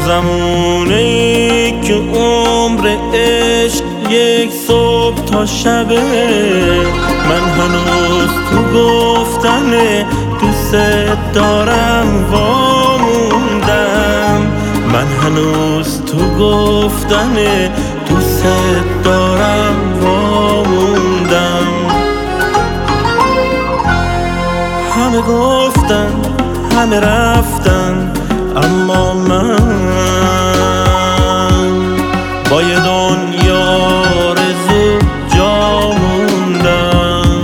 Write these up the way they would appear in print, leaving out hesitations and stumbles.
زمونه‌ای که عمر عشق یک صبح تا شبه، من هنوز تو گفتن دوست دارم واموندم. من هنوز تو گفتن دوست دارم واموندم. همه گفتن همه رفتن، اما من با یه دنیا آرزو جا موندم.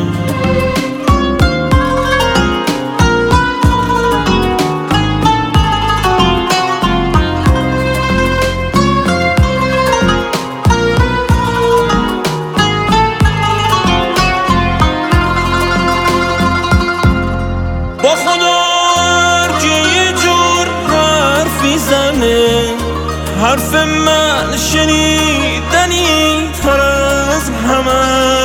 با خدا که یه جور حرفی زنه، حرف من شنیدنی تر از همه.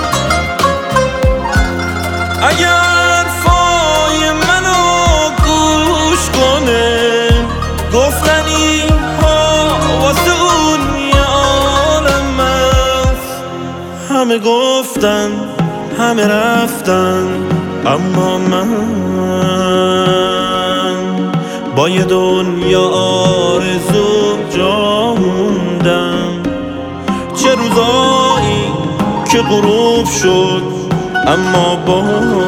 اگر فای منو گوش کنه، گفتنی ها واسه اون یه عالم است. همه گفتن همه رفتن، اما من با یه دنیا آرزو جا موندم. چه روزایی که غروب شد، اما با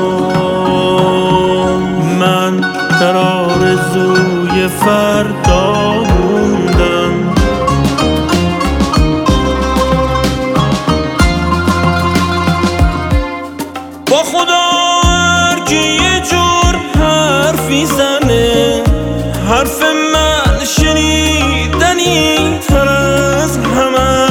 من در آرزوی فردا موندم. با خدا که یه جور حرفی زنه، حرف من شنیدنی تر از همه.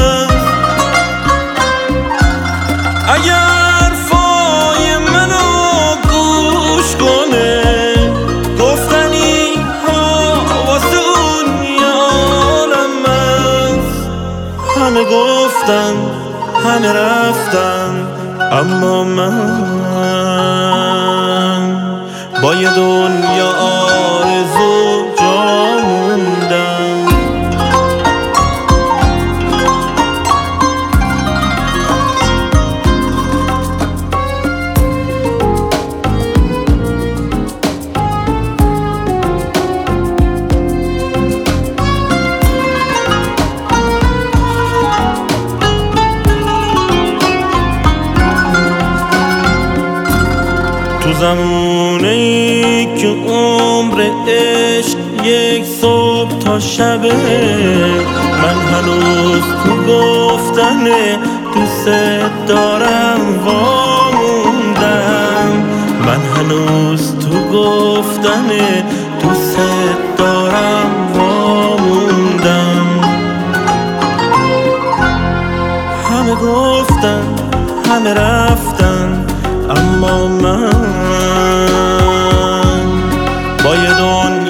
اگر فای منو گوش کنه، گفتنی ها واسه اون یه عالم است. همه گفتن همه رفتن، اما من با یه دنیا آرزو جا موندم. تو زمونه‌ای که عمر عشق یک صبح تا شبه، من هنوز تو گفتن دوست دارم واموندم. من هنوز تو گفتن دوست دارم واموندم. همه گفتن همه رفتن، اما من با یه دنیا